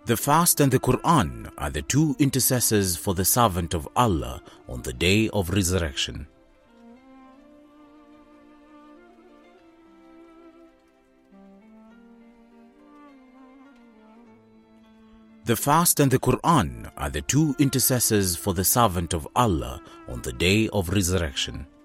The fast and the Quran are the two intercessors for the servant of Allah on the day of resurrection. The fast and the Quran are the two intercessors for the servant of Allah on the day of resurrection.